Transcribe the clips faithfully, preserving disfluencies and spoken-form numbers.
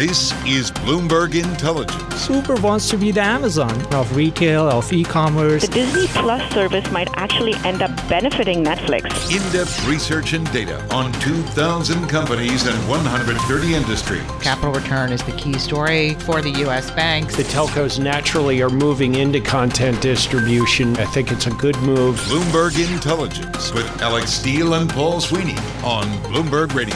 This is Bloomberg Intelligence. Uber wants to be the Amazon of retail, of e-commerce. The Disney Plus service might actually end up benefiting Netflix. In-depth research and data on two thousand companies and one hundred thirty industries. Capital return is the key story for the U S banks. The telcos naturally are moving into content distribution. I think it's a good move. Bloomberg Intelligence with Alex Steele and Paul Sweeney on Bloomberg Radio.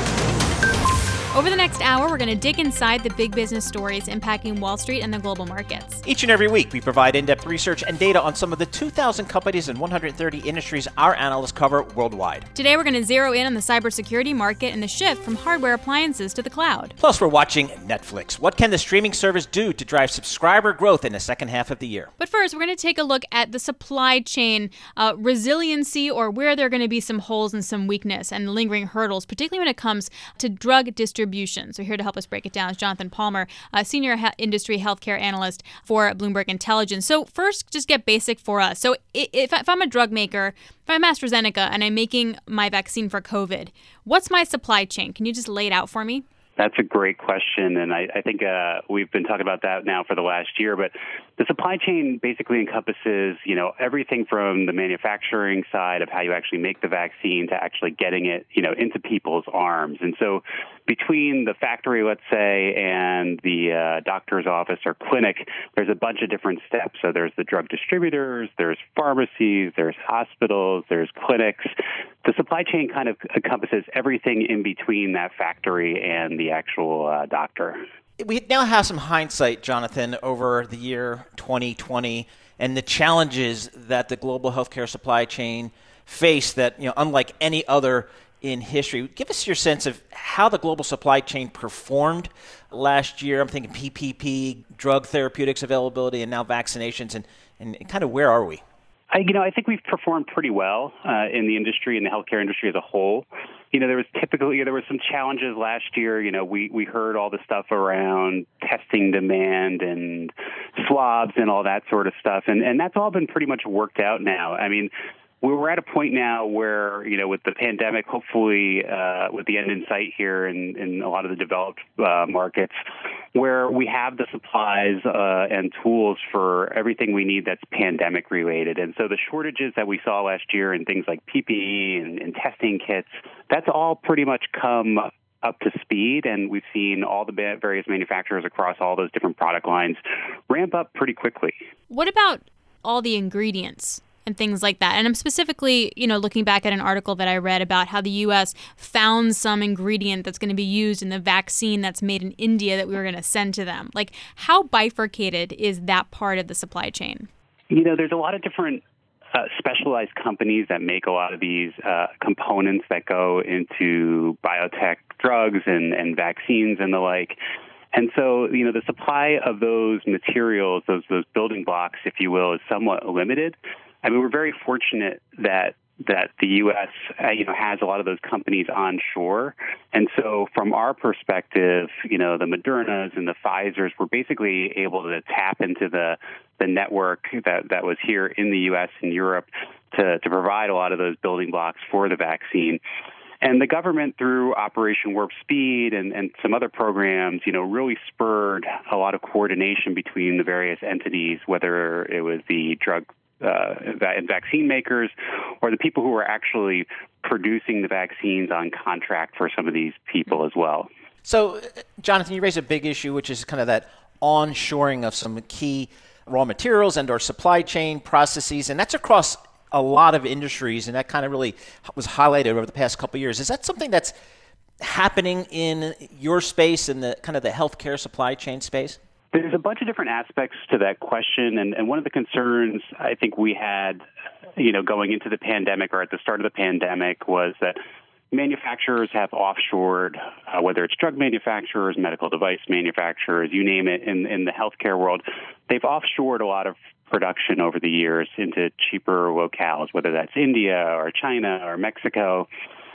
Over the next hour, we're going to dig inside the big business stories impacting Wall Street and the global markets. Each and every week, we provide in-depth research and data on some of the two thousand companies and one hundred thirty industries our analysts cover worldwide. Today, we're going to zero in on the cybersecurity market and the shift from hardware appliances to the cloud. Plus, we're watching Netflix. What can the streaming service do to drive subscriber growth in the second half of the year? But first, we're going to take a look at the supply chain uh, resiliency, or where there are going to be some holes and some weakness and lingering hurdles, particularly when it comes to drug distribution. So here to help us break it down is Jonathan Palmer, a senior he- industry healthcare analyst for Bloomberg Intelligence. So first, just get basic for us. So if, if I'm a drug maker, if I'm AstraZeneca and I'm making my vaccine for COVID, what's my supply chain? Can you just lay it out for me? That's a great question, and I, I think uh, we've been talking about that now for the last year. But the supply chain basically encompasses, you know, everything from the manufacturing side of how you actually make the vaccine to actually getting it, you know, into people's arms. And so between the factory, let's say, and the uh, doctor's office or clinic, there's a bunch of different steps. So there's the drug distributors, there's pharmacies, there's hospitals, there's clinics. The supply chain kind of encompasses everything in between that factory and the actual uh, doctor. We now have some hindsight, Jonathan, over the year twenty twenty and the challenges that the global healthcare supply chain faced that, you know, unlike any other in history. Give us your sense of how the global supply chain performed last year. I'm thinking P P P, drug therapeutics availability, and now vaccinations, and, and kind of where are we? I, you know, I think we've performed pretty well uh, in the industry, in the healthcare industry as a whole. You know, there was typically, there were some challenges last year. You know, we, we heard all the stuff around testing demand and swabs and all that sort of stuff. And, and that's all been pretty much worked out now. I mean, we're at a point now where, you know, with the pandemic, hopefully uh, with the end in sight here in, in a lot of the developed uh, markets, where we have the supplies uh, and tools for everything we need that's pandemic related. And so the shortages that we saw last year in things like P P E and, and testing kits, that's all pretty much come up to speed, and we've seen all the various manufacturers across all those different product lines ramp up pretty quickly. What about all the ingredients and things like that? And I'm specifically, you know, looking back at an article that I read about how the U S found some ingredient that's going to be used in the vaccine that's made in India that we were going to send to them. Like, how bifurcated is that part of the supply chain? You know, there's a lot of different uh, specialized companies that make a lot of these uh, components that go into biotech drugs and, and vaccines and the like. And so, you know, the supply of those materials, those those building blocks, if you will, is somewhat limited. I mean, we're very fortunate that that the U S uh, you know has a lot of those companies onshore, and so from our perspective, you know, the Modernas and the Pfizers were basically able to tap into the the network that that was here in the U S and Europe to to provide a lot of those building blocks for the vaccine. And the government, through Operation Warp Speed and, and some other programs, you know, really spurred a lot of coordination between the various entities, whether it was the drug uh, vaccine makers or the people who were actually producing the vaccines on contract for some of these people as well. So, Jonathan, you raise a big issue, which is kind of that onshoring of some key raw materials and or supply chain processes, and that's across a lot of industries, and that kind of really was highlighted over the past couple of years. Is that something that's happening in your space, in the kind of the healthcare supply chain space? There's a bunch of different aspects to that question, and, and one of the concerns I think we had, you know, going into the pandemic or at the start of the pandemic was that manufacturers have offshored, uh, whether it's drug manufacturers, medical device manufacturers, you name it, in, in the healthcare world, they've offshored a lot of production over the years into cheaper locales, whether that's India or China or Mexico.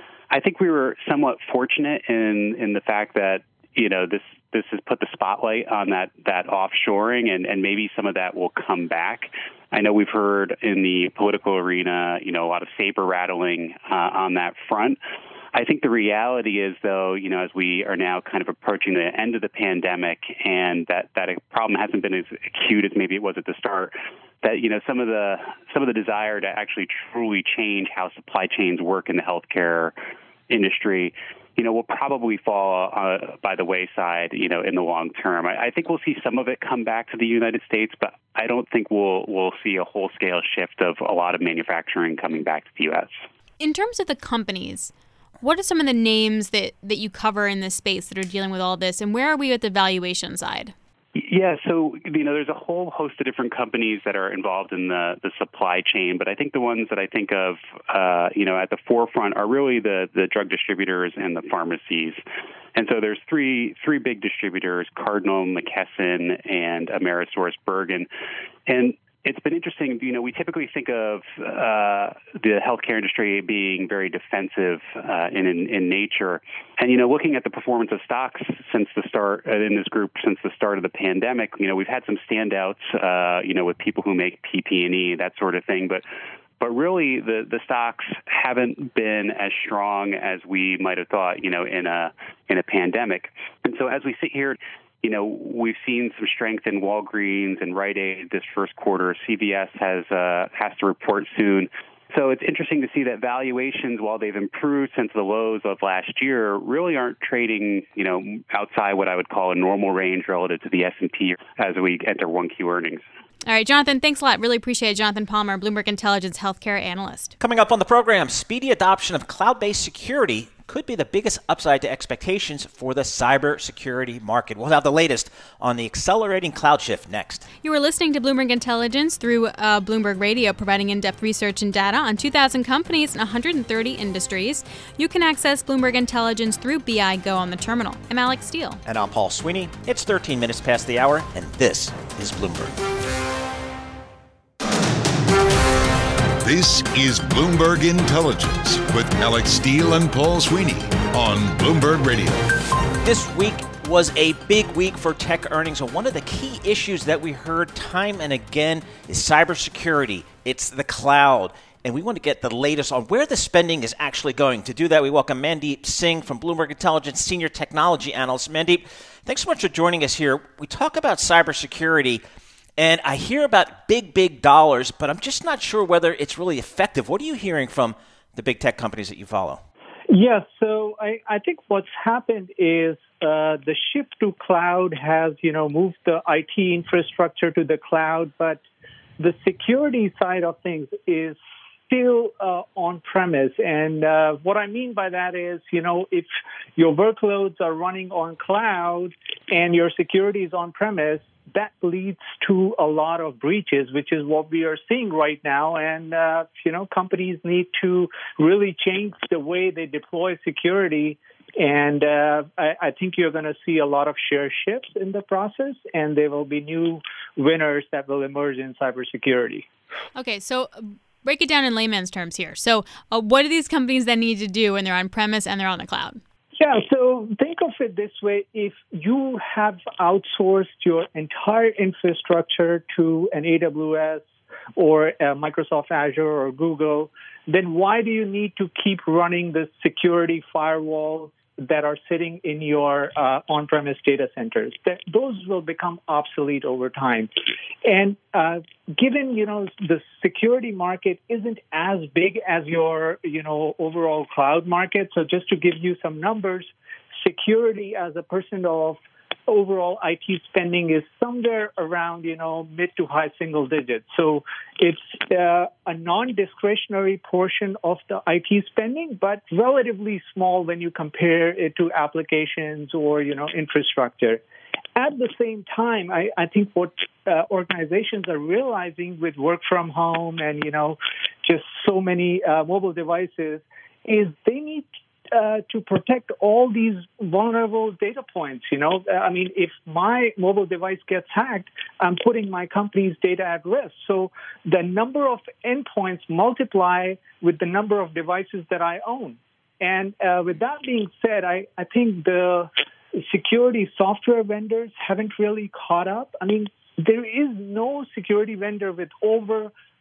I think we were somewhat fortunate in, in the fact that, you know, this this has put the spotlight on that that offshoring, and, and maybe some of that will come back. I know we've heard in the political arena, you know, a lot of saber rattling uh, on that front. I think the reality is, though, you know, as we are now kind of approaching the end of the pandemic, and that, that problem hasn't been as acute as maybe it was at the start, that, you know, some of the some of the desire to actually truly change how supply chains work in the healthcare industry, you know, will probably fall uh, by the wayside, you know, in the long term. I, I think we'll see some of it come back to the United States, but I don't think we'll we'll see a whole-scale shift of a lot of manufacturing coming back to the U S. In terms of the companies, what are some of the names that, that you cover in this space that are dealing with all this, and where are we at the valuation side? Yeah, so, you know, there's a whole host of different companies that are involved in the, the supply chain, but I think the ones that I think of, uh, you know, at the forefront are really the, the drug distributors and the pharmacies. And so there's three three big distributors, Cardinal, McKesson, and AmerisourceBergen. And it's been interesting, you know, we typically think of uh, the healthcare industry being very defensive uh, in, in in nature. And, you know, looking at the performance of stocks since the start, uh, in this group since the start of the pandemic, you know, we've had some standouts, uh, you know, with people who make P P E, that sort of thing. But But really, the, the stocks haven't been as strong as we might have thought, you know, in a in a pandemic. And so as we sit here, you know, we've seen some strength in Walgreens and Rite Aid this first quarter. C V S has uh, has to report soon. So it's interesting to see that valuations, while they've improved since the lows of last year, really aren't trading, you know, outside what I would call a normal range relative to the S and P as we enter one Q earnings. All right, Jonathan, thanks a lot. Really appreciate it. Jonathan Palmer, Bloomberg Intelligence healthcare analyst. Coming up on the program, speedy adoption of cloud-based security could be the biggest upside to expectations for the cybersecurity market. We'll have the latest on the accelerating cloud shift next. You are listening to Bloomberg Intelligence through uh, Bloomberg Radio, providing in-depth research and data on two thousand companies and one hundred thirty industries. You can access Bloomberg Intelligence through B I Go on the terminal. I'm Alex Steele. And I'm Paul Sweeney. It's thirteen minutes past the hour, and this is Bloomberg. This is Bloomberg Intelligence with Alex Steele and Paul Sweeney on Bloomberg Radio. This week was a big week for tech earnings, and one of the key issues that we heard time and again is cybersecurity. It's the cloud, and we want to get the latest on where the spending is actually going. To do that, we welcome Mandeep Singh from Bloomberg Intelligence, Senior Technology Analyst. Mandeep, thanks so much for joining us here. We talk about cybersecurity, and I hear about big, big dollars, but I'm just not sure whether it's really effective. What are you hearing from the big tech companies that you follow? Yeah, so I, I think what's happened is uh, the shift to cloud has, you know, moved the I T infrastructure to the cloud, but the security side of things is still uh, on-premise. And uh, what I mean by that is, you know, if your workloads are running on cloud and your security is on-premise, that leads to a lot of breaches, which is what we are seeing right now. And, uh, you know, companies need to really change the way they deploy security. And uh, I, I think you're going to see a lot of share shifts in the process, and there will be new winners that will emerge in cybersecurity. Okay, so break it down in layman's terms here. So uh, what do these companies then need to do when they're on-premise and they're on the cloud? Yeah, so think of it this way. If you have outsourced your entire infrastructure to an A W S or a Microsoft Azure or Google, then why do you need to keep running the security firewalls that are sitting in your uh, on-premise data centers? That, those will become obsolete over time. And uh, given, you know, the security market isn't as big as your, you know, overall cloud market, so just to give you some numbers, security as a percent of overall I T spending is somewhere around, you know, mid to high single digits. So it's uh, a non-discretionary portion of the I T spending, but relatively small when you compare it to applications or, you know, infrastructure. At the same time, I, I think what uh, organizations are realizing with work from home and, you know, just so many uh, mobile devices is they need Uh, to protect all these vulnerable data points. You know, I mean, if my mobile device gets hacked, I'm putting my company's data at risk. So the number of endpoints multiply with the number of devices that I own. And uh, with that being said, I, I think the security software vendors haven't really caught up. I mean, there is no security vendor with over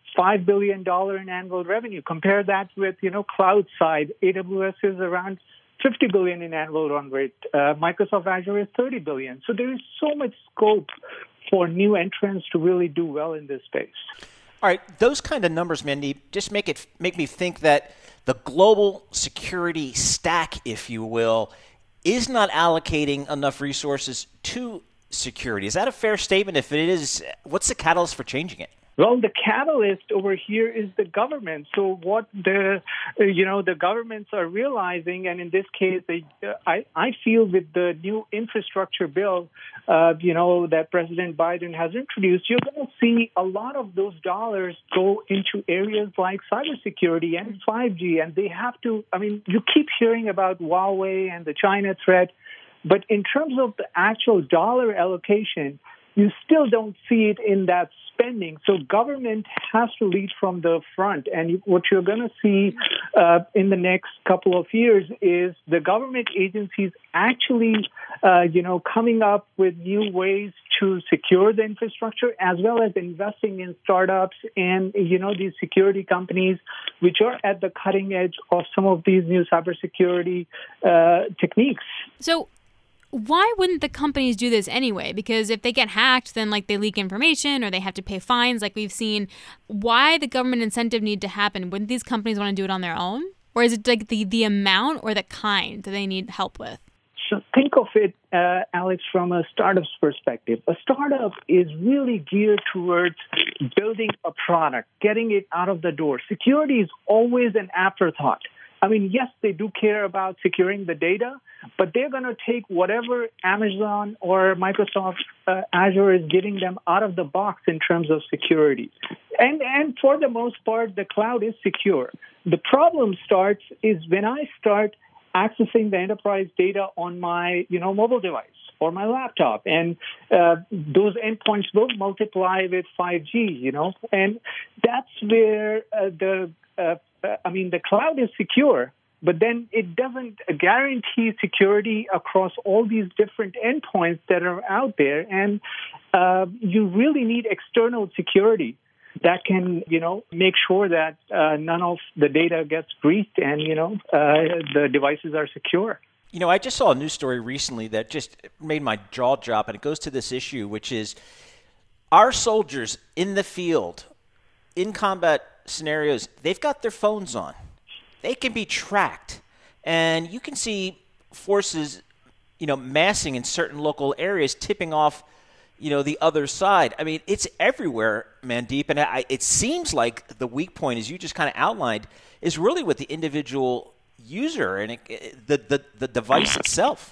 five billion dollars in annual revenue. Compare that with, you know, cloud side. A W S is around fifty billion dollars in annual run rate. Uh, Microsoft Azure is thirty billion dollars. So there is so much scope for new entrants to really do well in this space. All right, those kind of numbers, Mandeep, just make it make me think that the global security stack, if you will, is not allocating enough resources to security. Is that a fair statement? If it is, what's the catalyst for changing it? Well, the catalyst over here is the government. So what the, you know, the governments are realizing, and in this case, they, uh, I, I feel with the new infrastructure bill, uh, you know, that President Biden has introduced, you're going to see a lot of those dollars go into areas like cybersecurity and five G. And they have to, I mean, you keep hearing about Huawei and the China threat, but in terms of the actual dollar allocation, you still don't see it in that spending. So government has to lead from the front. And what you're going to see uh, in the next couple of years is the government agencies actually, uh, you know, coming up with new ways to secure the infrastructure, as well as investing in startups and, you know, these security companies, which are at the cutting edge of some of these new cybersecurity uh, techniques. So why wouldn't the companies do this anyway? Because if they get hacked, then like they leak information or they have to pay fines like we've seen. Why the government incentive need to happen? Wouldn't these companies want to do it on their own? Or is it like the, the amount or the kind that they need help with? So think of it, uh, Alex, from a startup's perspective. A startup is really geared towards building a product, getting it out of the door. Security is always an afterthought. I mean, yes, they do care about securing the data, but they're going to take whatever Amazon or Microsoft uh, Azure is giving them out of the box in terms of security. And and for the most part, the cloud is secure. The problem starts is when I start accessing the enterprise data on my, you know, mobile device or my laptop, and uh, those endpoints will multiply with five G, you know, and that's where uh, the uh, I mean, the cloud is secure, but then it doesn't guarantee security across all these different endpoints that are out there. And uh, you really need external security that can, you know, make sure that uh, none of the data gets breached and, you know, uh, the devices are secure. You know, I just saw a news story recently that just made my jaw drop, and it goes to this issue, which is our soldiers in the field, in combat scenarios, they've got their phones on. They can be tracked. And you can see forces, you know, massing in certain local areas, tipping off, you know, the other side. I mean, it's everywhere, Mandeep. And I, it seems like the weak point, as you just kind of outlined, is really with the individual user and it, the, the, the device itself.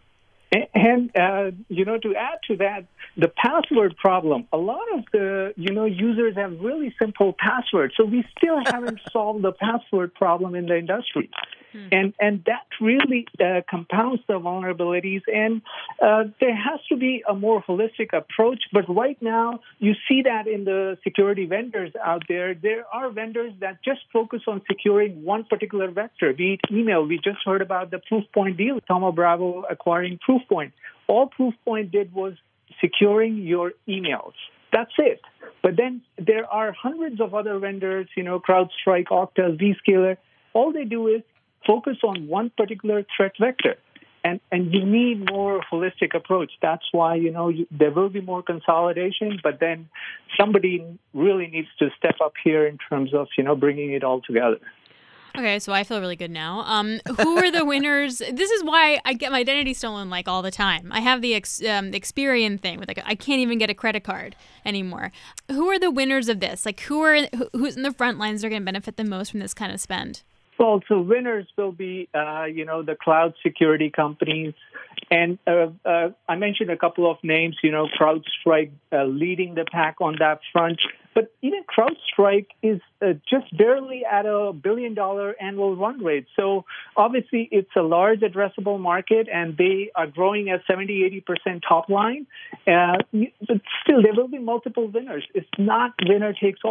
And, uh, you know, to add to that, the password problem, a lot of the, you know, users have really simple passwords. So we still haven't solved the password problem in the industry. Hmm. And and that really uh, compounds the vulnerabilities. And uh, there has to be a more holistic approach. But right now, you see that in the security vendors out there. There are vendors that just focus on securing one particular vector, be it email. We just heard about the Proofpoint deal, Thoma Bravo acquiring Proofpoint. All Proofpoint did was securing your emails. That's it. But then there are hundreds of other vendors, you know, CrowdStrike, Okta, Zscaler. All they do is focus on one particular threat vector. And and you need more holistic approach. That's why, you know, you, there will be more consolidation, but then somebody really needs to step up here in terms of, you know, bringing it all together. Okay, so I feel really good now. Um, who are the winners? This is why I get my identity stolen like all the time. I have the ex, um, Experian thing with like I can't even get a credit card anymore. Who are the winners of this? Like who are who, who's in the front lines that are going to benefit the most from this kind of spend? Well, so winners will be, uh, you know, the cloud security companies. And uh, uh, I mentioned a couple of names, you know, CrowdStrike uh, leading the pack on that front. But even CrowdStrike is uh, just barely at a billion dollar annual run rate. So obviously it's a large addressable market and they are growing at seventy, eighty percent top line. Uh, but still, there will be multiple winners. It's not winner takes all.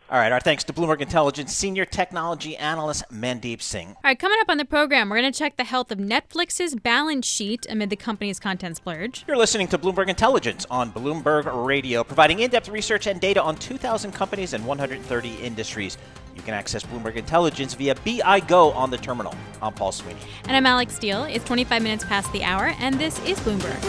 All right, our thanks to Bloomberg Intelligence Senior Technology Analyst Mandeep Singh. All right, coming up on the program, we're going to check the health of Netflix's balance sheet amid the company's content splurge. You're listening to Bloomberg Intelligence on Bloomberg Radio, providing in-depth research and data on two thousand companies and one hundred thirty industries. You can access Bloomberg Intelligence via B I Go on the terminal. I'm Paul Sweeney. And I'm Alex Steele. It's twenty-five minutes past the hour, and this is Bloomberg.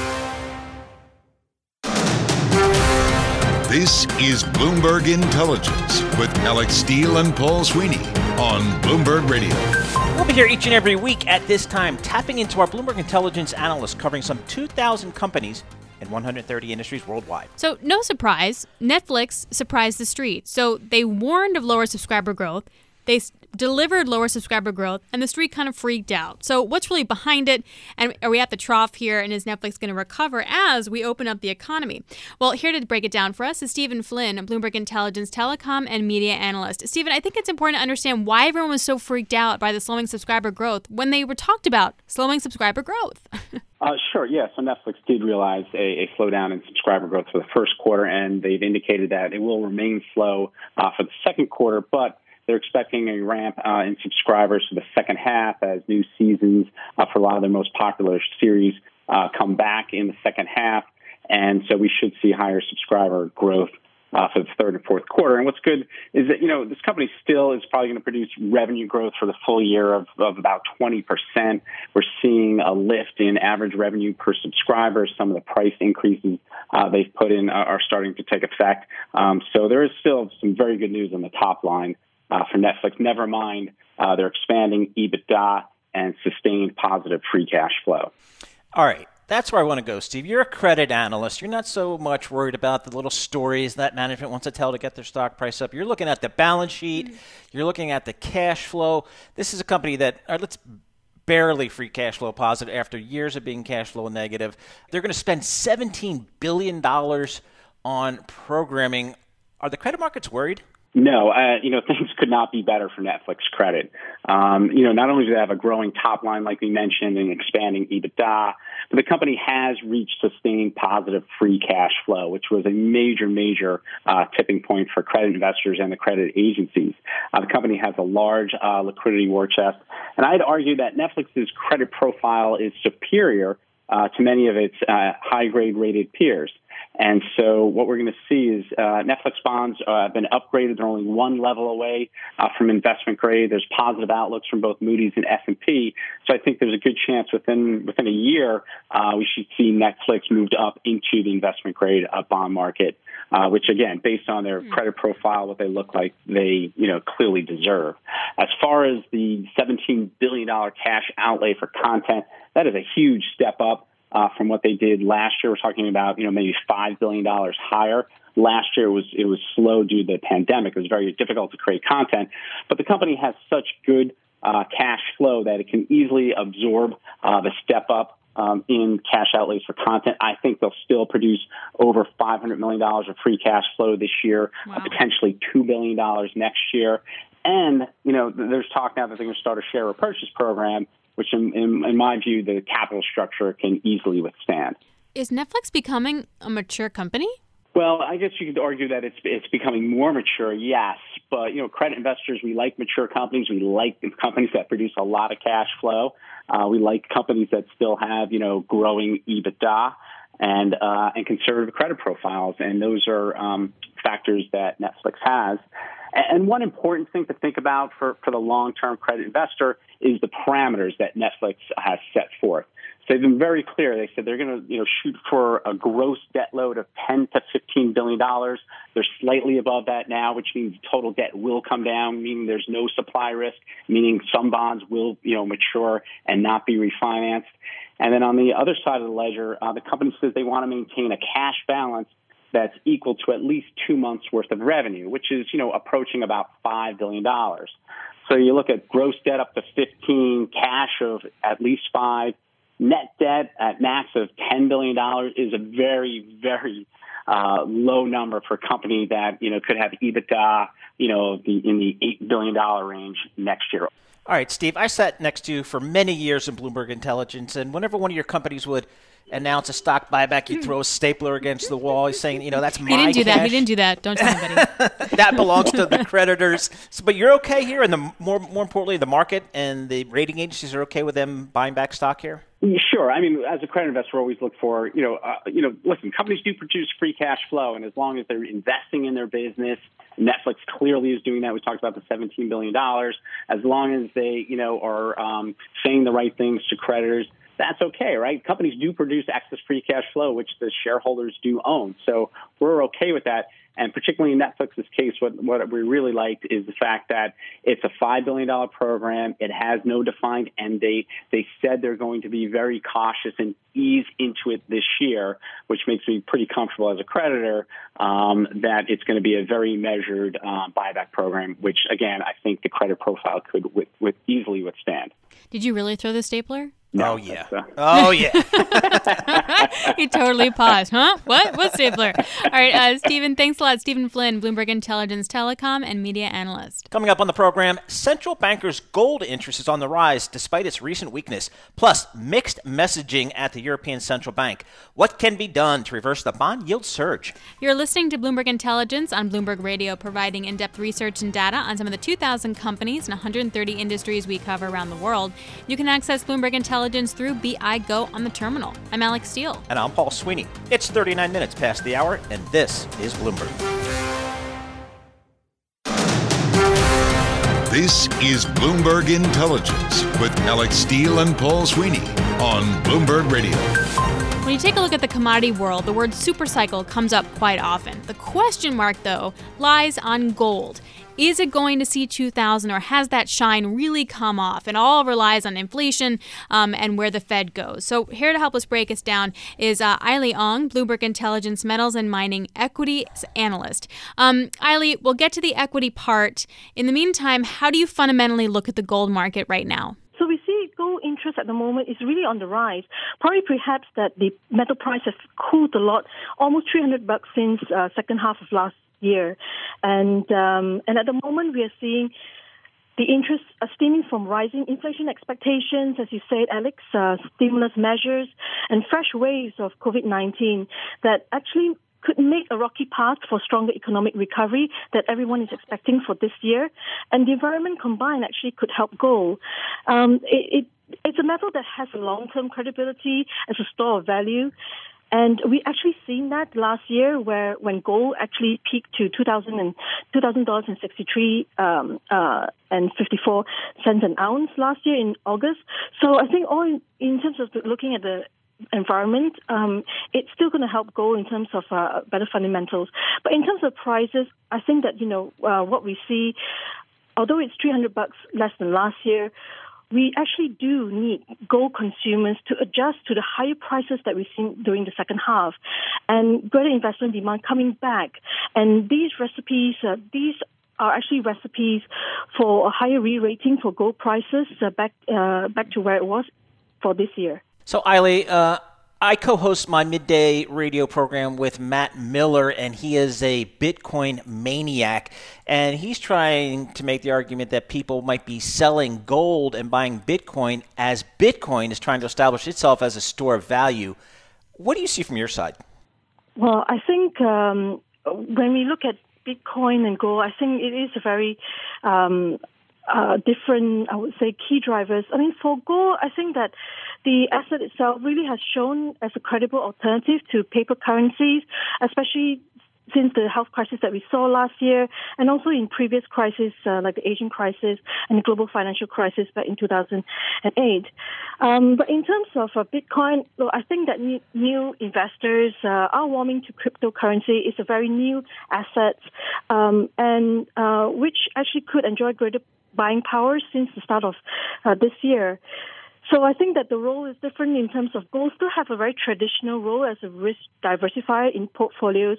This is Bloomberg Intelligence with Alex Steele and Paul Sweeney on Bloomberg Radio. We'll be here each and every week at this time, tapping into our Bloomberg Intelligence analysts covering some two thousand companies in one hundred thirty industries worldwide. So no surprise, Netflix surprised the street. So they warned of lower subscriber growth. They s- delivered lower subscriber growth, and the street kind of freaked out. So what's really behind it? And are we at the trough here? And is Netflix going to recover as we open up the economy? Well, here to break it down for us is Stephen Flynn, a Bloomberg Intelligence telecom and media analyst. Stephen, I think it's important to understand why everyone was so freaked out by the slowing subscriber growth when they were talked about slowing subscriber growth. Uh, sure, yeah. So Netflix did realize a, a slowdown in subscriber growth for the first quarter, and they've indicated that it will remain slow uh, for the second quarter, but they're expecting a ramp uh, in subscribers for the second half as new seasons uh, for a lot of their most popular series uh, come back in the second half, and so we should see higher subscriber growth Uh, for the third and fourth quarter. And what's good is that, you know, this company still is probably going to produce revenue growth for the full year of, of about twenty percent. We're seeing a lift in average revenue per subscriber. Some of the price increases uh, they've put in are, are starting to take effect. Um, so there is still some very good news on the top line uh, for Netflix. Never mind, uh, they're expanding EBITDA and sustained positive free cash flow. All right. That's where I want to go, Steve. You're a credit analyst. You're not so much worried about the little stories that management wants to tell to get their stock price up. You're looking at the balance sheet. Mm-hmm. You're looking at the cash flow. This is a company that, uh, let's barely free cash flow positive after years of being cash flow negative. They're going to spend seventeen billion dollars on programming. Are the credit markets worried? No, uh, you know, things could not be better for Netflix credit. Um, you know, not only do they have a growing top line, like we mentioned, and expanding EBITDA, but the company has reached sustained positive free cash flow, which was a major, major uh, tipping point for credit investors and the credit agencies. Uh, the company has a large uh, liquidity war chest, and I'd argue that Netflix's credit profile is superior uh, to many of its uh, high-grade rated peers. And so what we're going to see is uh, Netflix bonds uh, have been upgraded. They're only one level away uh, from investment grade. There's positive outlooks from both Moody's and S and P. So I think there's a good chance within within a year uh, we should see Netflix moved up into the investment grade uh, bond market, uh, which, again, based on their mm-hmm. credit profile, what they look like, they you know clearly deserve. As far as the seventeen billion dollars cash outlay for content, that is a huge step up Uh, from what they did last year. We're talking about, you know, maybe five billion dollars higher. Last year it was it was slow due to the pandemic. It was very difficult to create content. But the company has such good uh, cash flow that it can easily absorb uh, the step up um, in cash outlays for content. I think they'll still produce over five hundred million dollars of free cash flow this year, wow. uh, potentially two billion dollars next year. And, you know, there's talk now that they're going to start a share repurchase program, which in, in, in my view, the capital structure can easily withstand. Is Netflix becoming a mature company? Well, I guess you could argue that it's it's becoming more mature, yes. But, you know, credit investors, we like mature companies. We like companies that produce a lot of cash flow. Uh, we like companies that still have, you know, growing EBITDA and uh, and conservative credit profiles. And those are um, factors that Netflix has. And one important thing to think about for, for the long-term credit investor is the parameters that Netflix has set forth. So they've been very clear. They said they're going to, you know, shoot for a gross debt load of ten to fifteen billion dollars. They're slightly above that now, which means total debt will come down, meaning there's no supply risk, meaning some bonds will, you know, mature and not be refinanced. And then on the other side of the ledger, uh, the company says they want to maintain a cash balance that's equal to at least two months' worth of revenue, which is, you know, approaching about five billion dollars. So you look at gross debt up to fifteen, cash of at least five, net debt at max of ten billion dollars is a very, very uh, low number for a company that, you know, could have EBITDA, you know, the, in the eight billion dollars range next year. All right, Steve, I sat next to you for many years in Bloomberg Intelligence, and whenever one of your companies would announce a stock buyback, you'd throw a stapler against the wall saying, you know, that's my He didn't do cash. that. He didn't do that. Don't tell anybody. That belongs to the creditors. So, but you're okay here, and the more more importantly, the market and the rating agencies are okay with them buying back stock here? Sure. I mean, as a credit investor, we always look for, you know, uh, you know, listen, companies do produce free cash flow, and as long as they're investing in their business, Netflix clearly is doing that. We talked about the seventeen billion dollars. As long as they, you know, are um, saying the right things to creditors, that's okay, right? Companies do produce excess free cash flow, which the shareholders do own. So we're okay with that. And particularly in Netflix's case, what, what we really liked is the fact that it's a five billion dollars program. It has no defined end date. They said they're going to be very cautious and ease into it this year, which makes me pretty comfortable as a creditor um, that it's going to be a very measured uh, buyback program, which, again, I think the credit profile could with, with easily withstand. Did you really throw the stapler? No, oh, yeah. Uh, oh, yeah. He totally paused. Huh? What? What stapler? All right, uh, Stephen, thanks a lot. Stephen Flynn, Bloomberg Intelligence telecom and media analyst. Coming up on the program, central bankers' gold interest is on the rise despite its recent weakness, plus mixed messaging at the European Central Bank. What can be done to reverse the bond yield surge? You're listening to Bloomberg Intelligence on Bloomberg Radio, providing in-depth research and data on some of the two thousand companies and one hundred thirty industries we cover around the world. You can access Bloomberg Intelligence through B I Go on the terminal. I'm Alex Steele. And I'm Paul Sweeney. It's thirty-nine minutes past the hour, and this is Bloomberg. This is Bloomberg Intelligence with Alex Steele and Paul Sweeney on Bloomberg Radio. When you take a look at the commodity world, the word supercycle comes up quite often. The question mark, though, lies on gold. Is it going to see two thousand, or has that shine really come off? It all relies on inflation um, and where the Fed goes. So here to help us break us down is uh, Eiley Ong, Bloomberg Intelligence Metals and Mining Equity Analyst. Um, Eiley, we'll get to the equity part. In the meantime, how do you fundamentally look at the gold market right now? So we see gold interest at the moment is really on the rise. Probably perhaps that the metal price has cooled a lot, almost three hundred bucks since uh, second half of last year. And um, and at the moment we are seeing the interest uh, stemming from rising inflation expectations, as you said, Alex, uh, stimulus measures, and fresh waves of COVID nineteen that actually could make a rocky path for stronger economic recovery that everyone is expecting for this year. And the environment combined actually could help gold. Um, it, it, it's a metal that has a long-term credibility as a store of value. And we actually seen that last year, where when gold actually peaked to two thousand and two thousand dollars and sixty three um, uh, and fifty four cents an ounce last year in August. So I think all in, in terms of looking at the environment, um, it's still going to help gold in terms of uh, better fundamentals. But in terms of prices, I think that you know uh, what we see, although it's three hundred bucks less than last year, we actually do need gold consumers to adjust to the higher prices that we've seen during the second half and greater investment demand coming back. And these recipes, uh, these are actually recipes for a higher re-rating for gold prices uh, back uh, back to where it was for this year. So, Eiley, uh, I co-host my midday radio program with Matt Miller, and he is a Bitcoin maniac. And he's trying to make the argument that people might be selling gold and buying Bitcoin as Bitcoin is trying to establish itself as a store of value. What do you see from your side? Well, I think um, when we look at Bitcoin and gold, I think it is a very um, uh, different, I would say, key drivers. I mean, for gold, I think that the asset itself really has shown as a credible alternative to paper currencies, especially since the health crisis that we saw last year, and also in previous crises uh, like the Asian crisis and the global financial crisis back in two thousand eight. Um, but in terms of uh, Bitcoin, well, I think that new, new investors uh, are warming to cryptocurrency. It's a very new asset, um, and uh, which actually could enjoy greater buying power since the start of uh, this year. So I think that the role is different in terms of gold still have a very traditional role as a risk diversifier in portfolios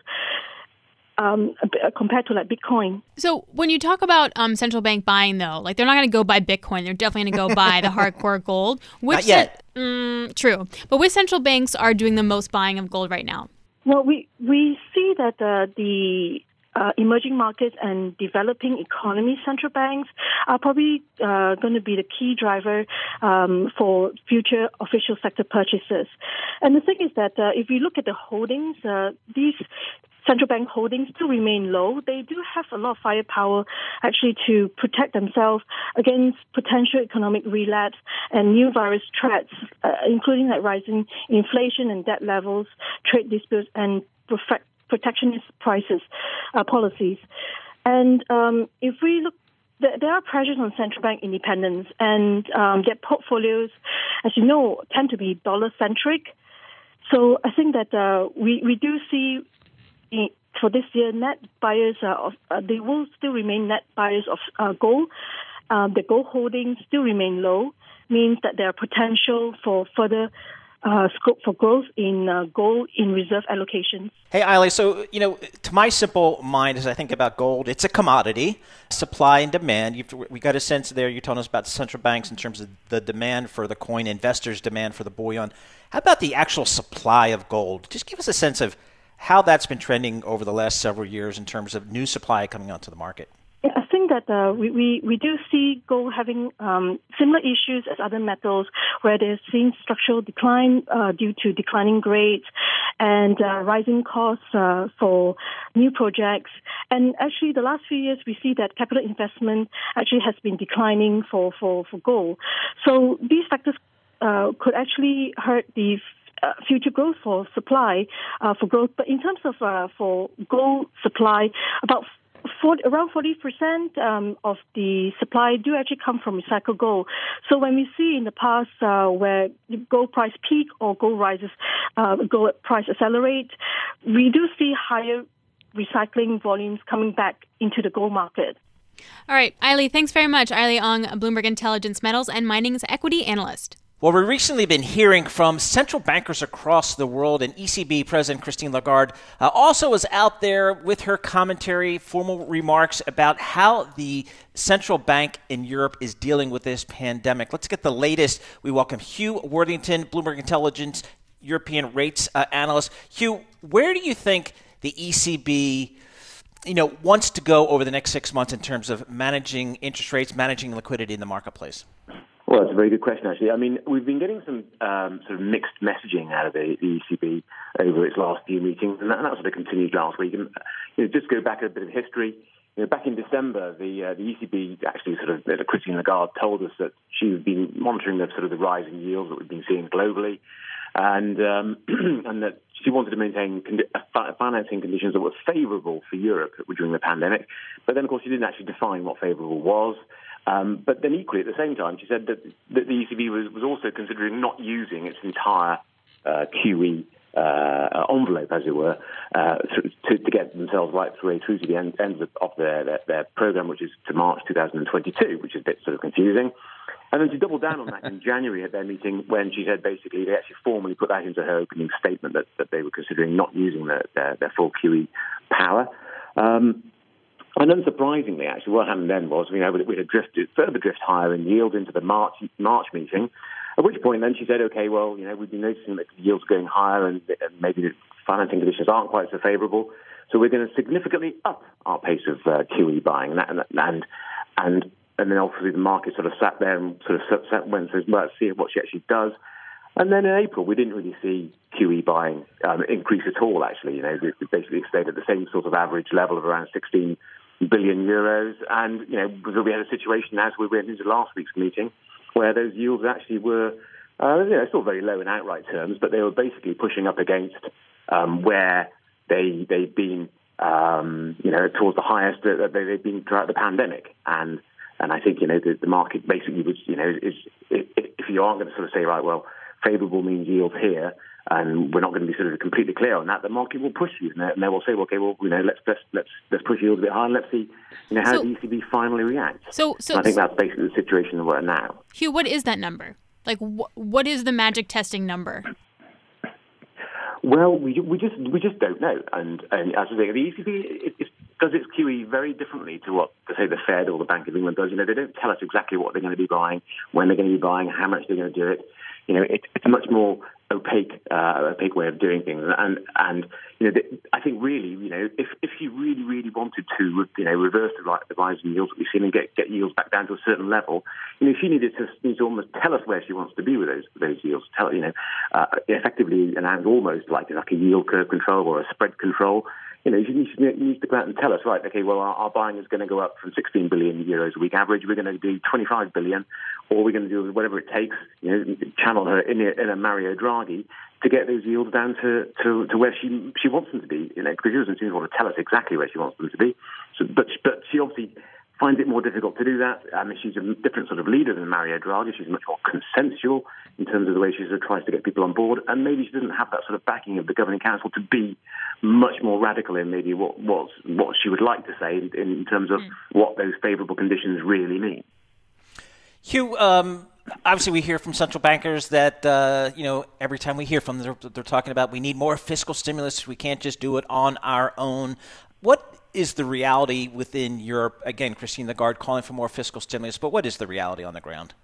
um, compared to like Bitcoin. So when you talk about um, central bank buying, though, like they're not going to go buy Bitcoin. They're definitely going to go buy the hardcore gold. Which not yet. Mm, true. But which central banks are doing the most buying of gold right now? Well, we, we see that uh, the uh, emerging markets and developing economy central banks are probably uh, going to be the key driver um, for future official sector purchases. And the thing is that uh, if you look at the holdings, uh, these central bank holdings still remain low. They do have a lot of firepower actually to protect themselves against potential economic relapse and new virus threats, uh, including like rising inflation and debt levels, trade disputes, and perfect protectionist prices uh, policies. And um, if we look, th- there are pressures on central bank independence, and um, their portfolios, as you know, tend to be dollar-centric. So I think that uh, we, we do see for this year, net buyers uh, of uh, they will still remain net buyers of uh, gold. Um, the gold holdings still remain low, means that there are potential for further uh, scope for growth in uh, gold in reserve allocations. Hey, Eiley, so, you know, to my simple mind, as I think about gold, it's a commodity, supply and demand. You've, we got a sense there, you're telling us about central banks in terms of the demand for the coin, investors' demand for the bullion. How about the actual supply of gold? Just give us a sense of how that's been trending over the last several years in terms of new supply coming onto the market. Yeah, I think that uh, we, we, we do see gold having um, similar issues as other metals, where they're seeing structural decline uh, due to declining grades and uh, rising costs uh, for new projects. And actually, the last few years, we see that capital investment actually has been declining for, for, for gold. So these factors uh, could actually hurt the Uh, future growth for supply, uh, for growth. But in terms of uh, for gold supply, about forty, around forty percent um, of the supply do actually come from recycled gold. So when we see in the past uh, where gold price peak or gold rises, uh, gold price accelerate, we do see higher recycling volumes coming back into the gold market. All right, Eiley, thanks very much. Eiley Ong, Bloomberg Intelligence Metals and Mining's equity analyst. Well, we've recently been hearing from central bankers across the world, and E C B President Christine Lagarde uh, also was out there with her commentary, formal remarks about how the central bank in Europe is dealing with this pandemic. Let's get the latest. We welcome Hugh Worthington, Bloomberg Intelligence European rates uh, analyst. Hugh, where do you think the E C B you know, wants to go over the next six months in terms of managing interest rates, managing liquidity in the marketplace? Well, that's a very good question, actually. I mean, we've been getting some um, sort of mixed messaging out of the, the E C B over its last few meetings, and that, and that sort of continued last week. And you know, just go back a bit of history. You know, back in December, the uh, the E C B actually sort of, uh, Christine Lagarde told us that she'd been monitoring the sort of the rising yields that we've been seeing globally, and um, and that she wanted to maintain condi- financing conditions that were favourable for Europe during the pandemic. But then, of course, she didn't actually define what favourable was. Um, but then equally, at the same time, she said that, that the E C B was, was also considering not using its entire uh, Q E uh, envelope, as it were, uh, to, to get themselves right through, through to the end, end of their, their, their programme, which is to March twenty twenty-two, which is a bit sort of confusing. And then she doubled down on that in January at their meeting when she said basically they actually formally put that into her opening statement that, that they were considering not using the, their, their full Q E power. Um, And unsurprisingly, actually, what happened then was, you know, we had drifted, further drift higher in yield into the March March meeting, at which point then she said, okay, well, you know, we've been noticing that the yields are going higher and maybe the financing conditions aren't quite so favourable, so we're going to significantly up our pace of uh, Q E buying. And, that, and, and, and, and then obviously the market sort of sat there and sort of sat, went and said, well, let's see what she actually does. And then in April, we didn't really see Q E buying um, increase at all, actually. You know, it basically stayed at the same sort of average level of around sixteen billion euros, and you know we had a situation as we went into last week's meeting where those yields actually were uh, you know, still very low in outright terms, but they were basically pushing up against um, where they they've been um, you know towards the highest that they've been throughout the pandemic, and and I think you know the, the market basically was you know is if you aren't going to sort of say right, well, favourable means yield here, and we're not going to be sort of completely clear on that, the market will push you, and they will say, well, okay, well, you know, let's let's let's let's push yields a bit higher, and let's see, you know, how so, the E C B finally reacts. So, so and I think that's basically the situation that we're in now. Hugh, what is that number? Like, wh- what is the magic testing number? Well, we we just we just don't know, and and as I say, the E C B it, it does its Q E very differently to what, say, the Fed or the Bank of England does. You know, they don't tell us exactly what they're going to be buying, when they're going to be buying, how much they're going to do it. You know, it, it's a much more opaque, uh, opaque way of doing things. And, and you you know, I think really, you know, if if she really, really wanted to, you know, reverse the, the rise in yields that we've seen and get, get yields back down to a certain level, you know, she needed to, needs to almost tell us where she wants to be with those those yields. Tell, you know, uh, effectively, and almost like like a yield curve control or a spread control. You know, you need, you need to go out and tell us, right, okay, well, our, our buying is going to go up from sixteen billion euros a week average. We're going to do twenty-five billion, or we're going to do whatever it takes, you know, channel her in a, in a Mario Draghi to get those yields down to, to, to where she she wants them to be, you know, because she doesn't seem to want to tell us exactly where she wants them to be. So, but, but she obviously finds it more difficult to do that. I mean, she's a different sort of leader than Mario Draghi. She's much more consensual in terms of the way she sort of tries to get people on board, and maybe she doesn't have that sort of backing of the governing council to be much more radical in maybe what what, what she would like to say in, in terms of mm. what those favourable conditions really mean. Hugh, um, obviously we hear from central bankers that, uh, you know, every time we hear from them, they're, they're talking about we need more fiscal stimulus. We can't just do it on our own. What is the reality within Europe? Again, Christine Lagarde calling for more fiscal stimulus, but what is the reality on the ground?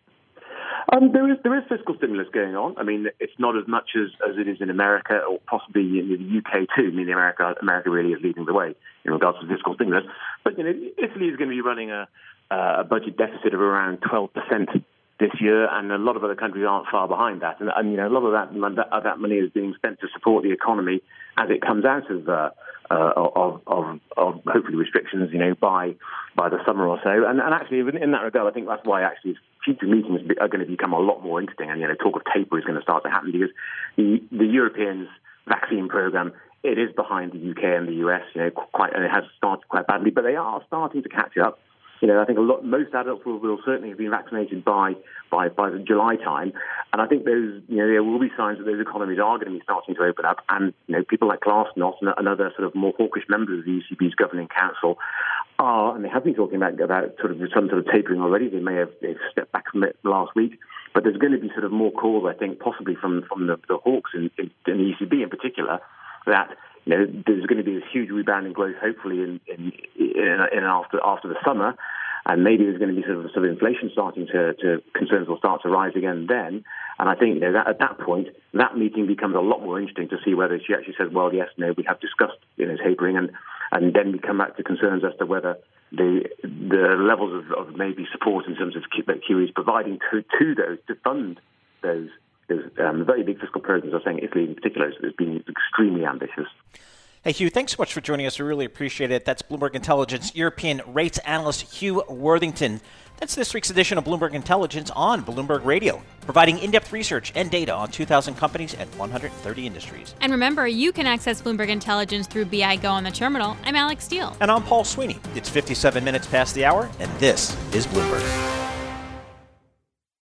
Um, there is there is fiscal stimulus going on. I mean, it's not as much as, as it is in America or possibly in the U K too. I mean, America America really is leading the way in regards to fiscal stimulus. But you know, Italy is going to be running a, a budget deficit of around twelve percent this year, and a lot of other countries aren't far behind that. And, and you know, a lot of that of that money is being spent to support the economy as it comes out of uh, uh, of, of, of hopefully restrictions, you know, by by the summer or so. And, and actually, in that regard, I think that's why actually future meetings are going to become a lot more interesting. And you know, talk of taper is going to start to happen because the the Europeans' vaccine program, it is behind the U K and the U S, you know, quite, and it has started quite badly, but they are starting to catch up. You know, I think a lot, most adults will, will certainly have been vaccinated by, by, by the July time. And I think those, you know, there will be signs that those economies are going to be starting to open up. And, you know, people like Glasnost and, and other sort of more hawkish members of the E C B's governing council are, and they have been talking about, about sort of some sort of tapering already. They may have they've stepped back from it last week. But there's going to be sort of more calls, I think, possibly from, from the, the hawks in, in, in the E C B in particular, that you know, there's going to be this huge rebound in growth, hopefully in in, in, in after after the summer, and maybe there's going to be sort of sort of inflation starting to, to concerns will start to rise again then. And I think you know that at that point, that meeting becomes a lot more interesting to see whether she actually says, well, yes, no, we have discussed you know tapering, and and then we come back to concerns as to whether the the levels of, of maybe support in terms of that Q E is providing to to those to fund those. There's um, very big fiscal programs. I was saying Italy in particular has been extremely ambitious. Hey, Hugh, thanks so much for joining us. We really appreciate it. That's Bloomberg Intelligence European rates analyst Hugh Worthington. That's this week's edition of Bloomberg Intelligence on Bloomberg Radio, providing in-depth research and data on two thousand companies and one hundred thirty industries. And remember, you can access Bloomberg Intelligence through B I Go on the terminal. I'm Alex Steele. And I'm Paul Sweeney. It's fifty-seven minutes past the hour, and this is Bloomberg.